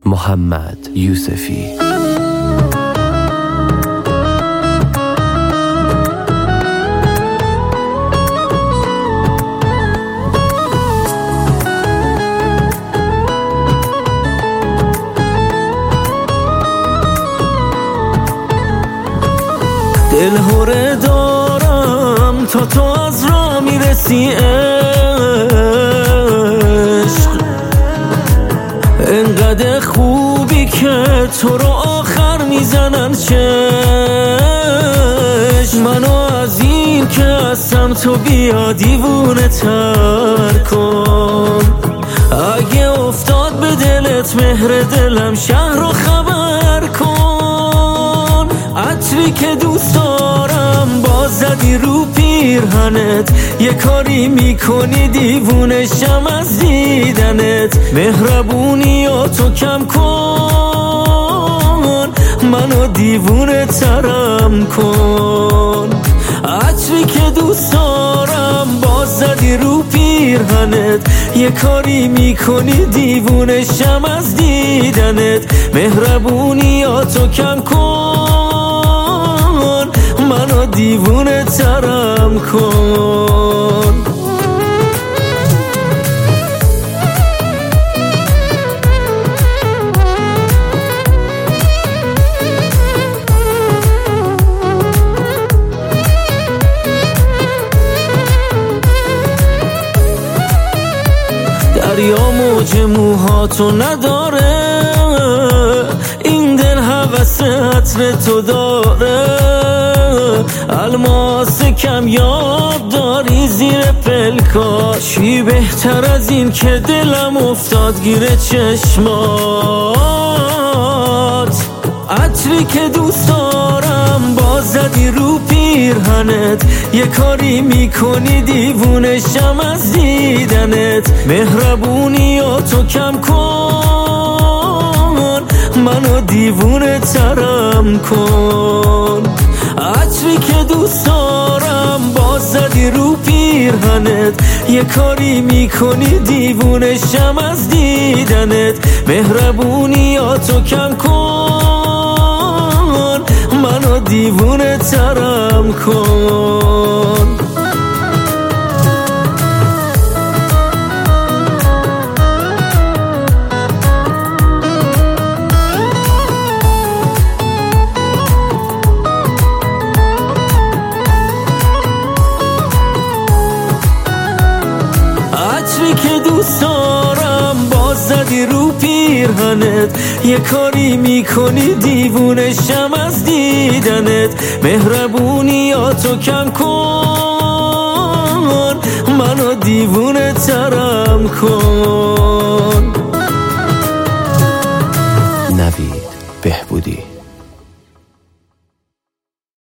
محمد یوسفی. دل هره دارم تا تو از راه میرسی عشق، انقدر خوبی که تو رو آخر میزنن چشم. منو از این که هستم تو بیا دیوونه تر کن، اگه افتاد به دلت مهر دلم شهر رو خبر کن. عطری که دوست دارم باز زدی رو پیرهنت، یه کاری میکنی دیوونشم از دیدنت. مهربونی تو کم کن، منو دیوونه ترم کن. عطری که دوست دارم باز زدی رو پیرهنت، یه کاری میکنی دیوونشم از دیدنت. مهربونی تو کم کن، منو دیوونه ترم کن. دریا موج موهاتو نداره، این دل هوس عطر تو داره. الماس کمیاب داری زیر پلکا، چی بهتر از این که دلم افتاد گیر چشمات. عطری که دوست دارم باز زدی رو پیرهنت، یه کاری میکنی دیوونشم از دیدنت. مهربونی تو کم کن، منو دیوونه ترم کن. عطری که دوست دارم باز زدی رو پیرهنت، یه کاری میکنی دیوونشم از دیدنت. مهربونی تو کم کن، منو دیوونه ترم کن. عطری که دوست دارم باز زدی رو پیرهنت، یه کاری میکنی دیوونشم از دیدنت. مهربونی تو کم کن، منو دیوونه ترم کن. نوید بهبودی.